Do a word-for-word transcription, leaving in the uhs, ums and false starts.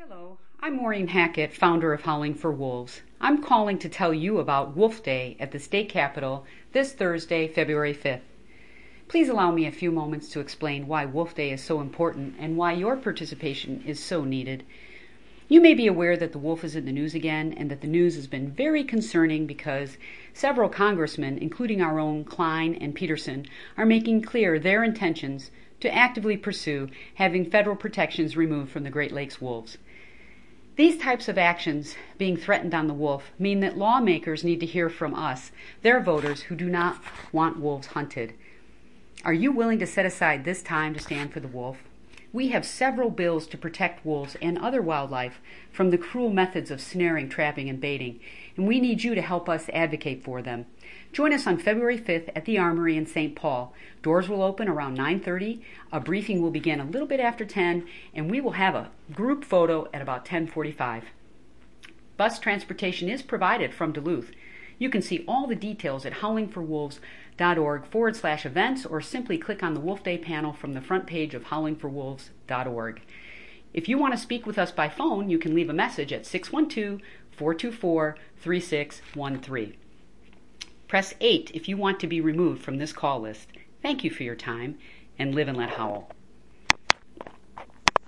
Hello, I'm Maureen Hackett, founder of Howling for Wolves. I'm calling to tell you about Wolf Day at the state capitol this Thursday, February fifth. Please allow me a few moments to explain why Wolf Day is so important and why your participation is so needed. You may be aware that the wolf is in the news again and that the news has been very concerning because several congressmen, including our own Klein and Peterson, are making clear their intentions to actively pursue having federal protections removed from the Great Lakes wolves. These types of actions being threatened on the wolf mean that lawmakers need to hear from us, their voters who do not want wolves hunted. Are you willing to set aside this time to stand for the wolf? We have several bills to protect wolves and other wildlife from the cruel methods of snaring, trapping, and baiting, and we need you to help us advocate for them. Join us on February fifth at the Armory in Saint Paul. Doors will open around nine thirty, a briefing will begin a little bit after ten, and we will have a group photo at about ten forty-five. Bus transportation is provided from Duluth. You can see all the details at howlingforwolves.org forward slash events or simply click on the Wolf Day panel from the front page of howling for wolves dot org. If you want to speak with us by phone, you can leave a message at six one two, four two four, three six one three. Press eight if you want to be removed from this call list. Thank you for your time, and live and let howl.